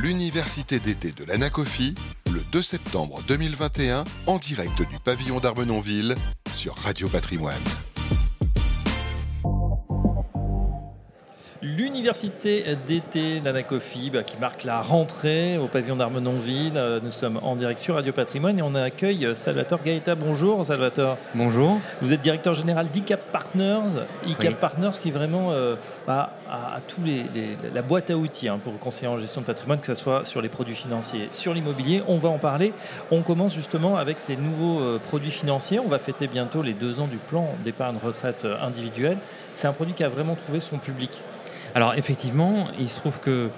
l'université d'été de l'Anacofi, le 2 septembre 2021, en direct du pavillon d'Armenonville sur Radio Patrimoine. L'université d'été d'Anacofi qui marque la rentrée au pavillon d'Armenonville. Nous sommes en direct sur Radio Patrimoine et on accueille Salvatore Gaeta. Bonjour Salvatore. Bonjour. Vous êtes directeur général d'ICAP Partners. ICAP Partners qui est vraiment à tous la boîte à outils pour conseiller en gestion de patrimoine, que ce soit sur les produits financiers, sur l'immobilier. On va en parler. On commence justement avec ces nouveaux produits financiers. On va fêter bientôt les 2 ans du plan d'épargne retraite individuelle. C'est un produit qui a vraiment trouvé son public. Alors effectivement, il se trouve que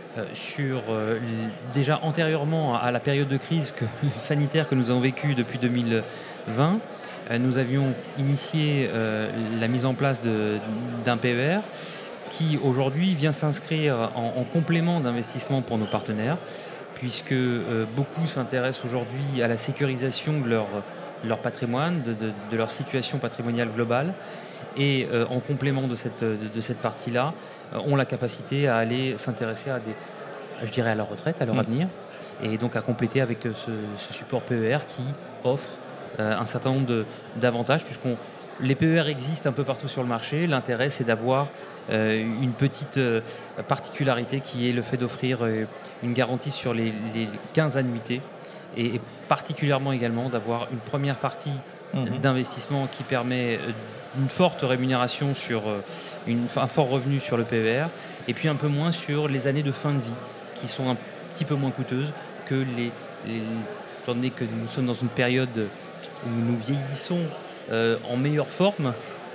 déjà antérieurement à la période de crise sanitaire que nous avons vécue depuis 2020, nous avions initié la mise en place d'un PER qui aujourd'hui vient s'inscrire en complément d'investissement pour nos partenaires, puisque beaucoup s'intéressent aujourd'hui à la sécurisation de leur patrimoine, de leur situation patrimoniale globale. Et en complément de cette partie-là, ont la capacité à aller s'intéresser à leur retraite, à leur avenir, et donc à compléter avec ce support PER qui offre un certain nombre d'avantages, puisque les PER existent un peu partout sur le marché. L'intérêt, c'est d'avoir une petite particularité qui est le fait d'offrir une garantie sur les 15 annuités, et particulièrement également d'avoir une première partie d'investissement qui permet une forte rémunération sur un fort revenu sur le PER, et puis un peu moins sur les années de fin de vie qui sont un petit peu moins coûteuses que étant donné que nous sommes dans une période où nous vieillissons en meilleure forme.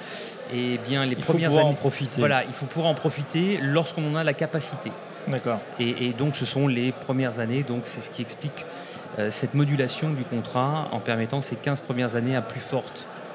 Et bien les premières années, en profiter. Voilà, il faut pouvoir en profiter lorsqu'on en a la capacité. D'accord. Et donc ce sont les premières années, donc c'est ce qui explique cette modulation du contrat en permettant ces 15 premières années un plus fort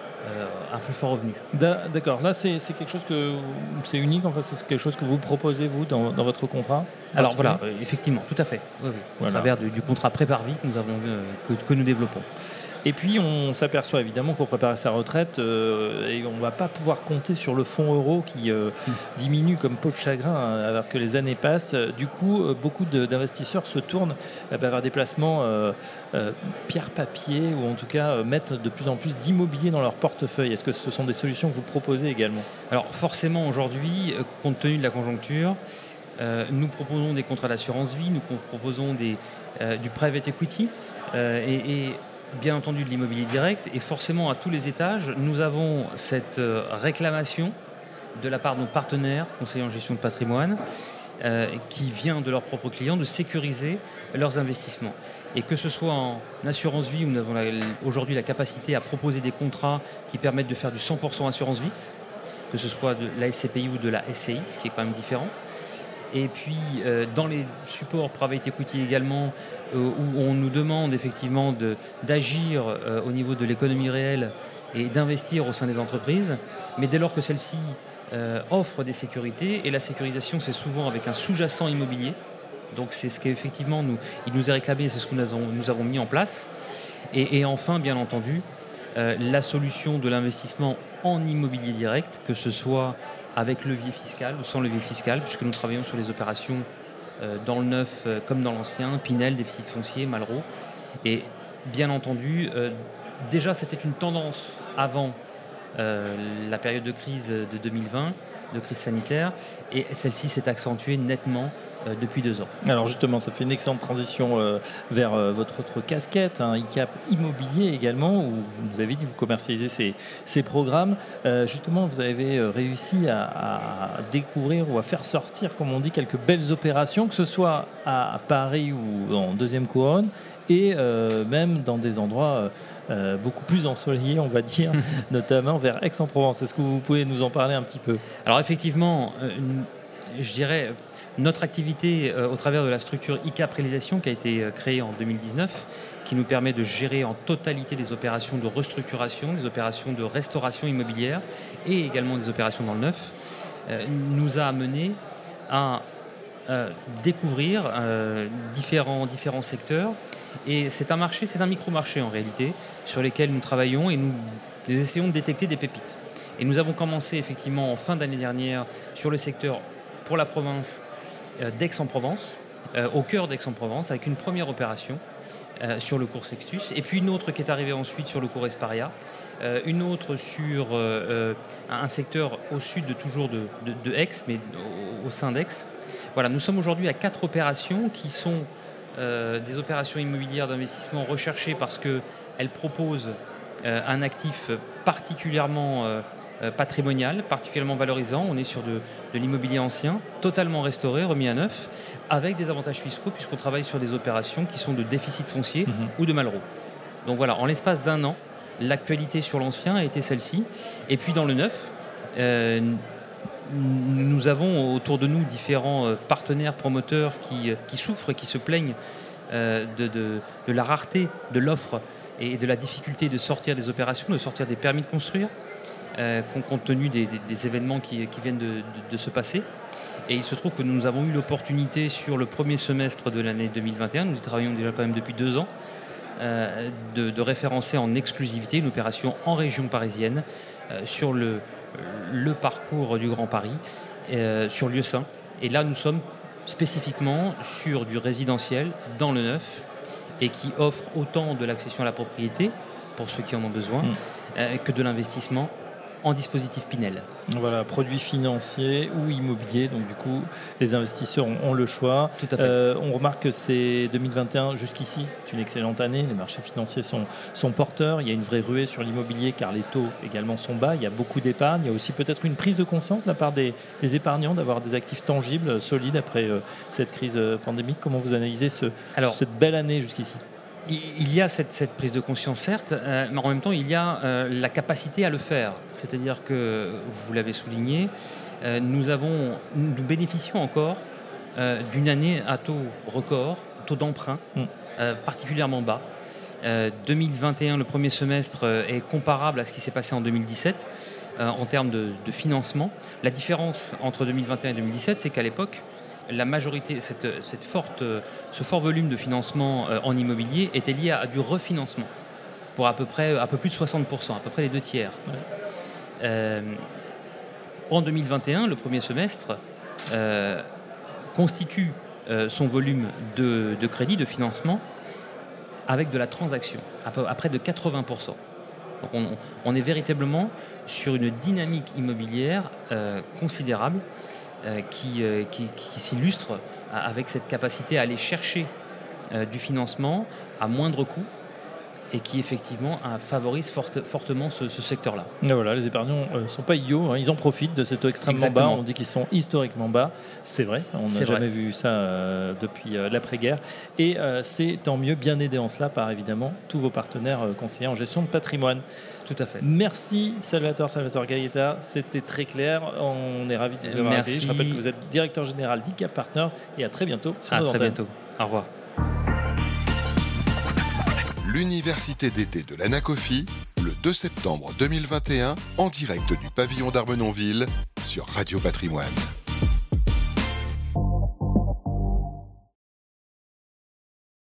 revenu. D'accord. Là, c'est quelque chose c'est unique. Enfin, c'est quelque chose que vous proposez vous dans votre contrat. Alors voilà, effectivement, tout à fait. Oui. Voilà. À travers du contrat Prépare-Vie que nous avons que nous développons. Et puis, on s'aperçoit évidemment pour préparer sa retraite, et on ne va pas pouvoir compter sur le fonds euro qui diminue comme peau de chagrin alors que les années passent. Du coup, beaucoup d'investisseurs se tournent vers des placements pierre-papier, ou en tout cas mettent de plus en plus d'immobilier dans leur portefeuille. Est-ce que ce sont des solutions que vous proposez également ? Alors forcément, aujourd'hui, compte tenu de la conjoncture, nous proposons des contrats d'assurance vie, nous proposons du private equity et bien entendu de l'immobilier direct, et forcément à tous les étages, nous avons cette réclamation de la part de nos partenaires conseillers en gestion de patrimoine qui vient de leurs propres clients de sécuriser leurs investissements. Et que ce soit en assurance vie, où nous avons aujourd'hui la capacité à proposer des contrats qui permettent de faire du 100% assurance vie, que ce soit de la SCPI ou de la SCI, ce qui est quand même différent. Et puis dans les supports private equity également, où on nous demande effectivement d'agir au niveau de l'économie réelle et d'investir au sein des entreprises, mais dès lors que celle-ci offre des sécurités, et la sécurisation c'est souvent avec un sous-jacent immobilier, donc c'est ce qu'effectivement il nous est réclamé, et c'est ce que nous avons mis en place. Et enfin, bien entendu, la solution de l'investissement en immobilier direct, que ce soit avec levier fiscal ou sans levier fiscal, puisque nous travaillons sur les opérations dans le neuf comme dans l'ancien, Pinel, déficit foncier, Malraux. Et bien entendu, déjà c'était une tendance avant la période de crise de 2020, de crise sanitaire, et celle-ci s'est accentuée nettement depuis 2 ans. Alors justement, ça fait une excellente transition vers votre autre casquette, ICAP Immobilier également, où vous avez dit que vous commercialisez ces programmes. Justement, vous avez réussi à découvrir ou à faire sortir, comme on dit, quelques belles opérations, que ce soit à Paris ou en deuxième couronne, et même dans des endroits beaucoup plus ensoleillés, on va dire, notamment vers Aix-en-Provence. Est-ce que vous pouvez nous en parler un petit peu ? Alors effectivement, je dirais... Notre activité au travers de la structure ICAP Réalisation qui a été créée en 2019, qui nous permet de gérer en totalité des opérations de restructuration, des opérations de restauration immobilière et également des opérations dans le neuf, nous a amené à découvrir différents secteurs. Et c'est un micro-marché en réalité sur lesquels nous travaillons, et nous essayons de détecter des pépites. Et nous avons commencé effectivement en fin d'année dernière sur le secteur pour la province d'Aix-en-Provence, au cœur d'Aix-en-Provence, avec une première opération sur le cours Sextus, et puis une autre qui est arrivée ensuite sur le cours Esparia, une autre sur un secteur au sud toujours de Aix, mais au sein d'Aix. Voilà, nous sommes aujourd'hui à 4 opérations qui sont des opérations immobilières d'investissement recherchées parce qu'elles proposent un actif particulièrement patrimonial, particulièrement valorisant. On est sur de l'immobilier ancien, totalement restauré, remis à neuf, avec des avantages fiscaux puisqu'on travaille sur des opérations qui sont de déficit foncier ou de Malraux. Donc voilà, en l'espace d'un an, l'actualité sur l'ancien a été celle-ci. Et puis dans le neuf, nous avons autour de nous différents partenaires promoteurs qui souffrent et qui se plaignent de la rareté de l'offre et de la difficulté de sortir des opérations, de sortir des permis de construire, compte tenu des événements qui viennent de se passer. Et il se trouve que nous avons eu l'opportunité sur le premier semestre de l'année 2021, nous y travaillons déjà quand même depuis 2 ans, de référencer en exclusivité une opération en région parisienne sur le parcours du Grand Paris, sur Lieu Saint. Et là, nous sommes spécifiquement sur du résidentiel dans le neuf et qui offre autant de l'accession à la propriété, pour ceux qui en ont besoin, que de l'investissement en dispositif Pinel. Voilà, produits financiers ou immobiliers, donc du coup les investisseurs ont le choix. Tout à fait. On remarque que c'est 2021 jusqu'ici, c'est une excellente année, les marchés financiers sont porteurs, il y a une vraie ruée sur l'immobilier car les taux également sont bas, il y a beaucoup d'épargne, il y a aussi peut-être une prise de conscience de la part des épargnants d'avoir des actifs tangibles, solides après cette crise pandémique. Comment vous analysez cette belle année jusqu'ici ? Il y a cette prise de conscience, certes, mais en même temps, il y a la capacité à le faire. C'est-à-dire que, vous l'avez souligné, nous bénéficions encore d'une année à taux record, taux d'emprunt particulièrement bas. 2021, le premier semestre, est comparable à ce qui s'est passé en 2017 en termes de financement. La différence entre 2021 et 2017, c'est qu'à l'époque, la majorité, ce fort volume de financement en immobilier était lié à du refinancement pour un peu plus de 60%, à peu près les 2 tiers. En 2021, le premier semestre constitue son volume de crédit, de financement, avec de la transaction, à près de 80%. Donc on est véritablement sur une dynamique immobilière considérable, qui s'illustre avec cette capacité à aller chercher du financement à moindre coût et qui effectivement favorise fortement ce secteur-là. Et voilà, les épargnants ne sont pas idiots, ils en profitent de ces taux extrêmement bas. On dit qu'ils sont historiquement bas, c'est vrai, on n'a jamais vu ça depuis l'après-guerre. Et c'est tant mieux, bien aidé en cela par évidemment tous vos partenaires conseillers en gestion de patrimoine. Tout à fait. Merci Salvatore Gaieta, c'était très clair, on est ravis de vous avoir accueilli. Je rappelle que vous êtes directeur général d'ICAP Partners et à très bientôt sur nos antennes. À très bientôt, au revoir. L'Université d'été de l'Anacofi, le 2 septembre 2021, en direct du pavillon d'Armenonville sur Radio Patrimoine.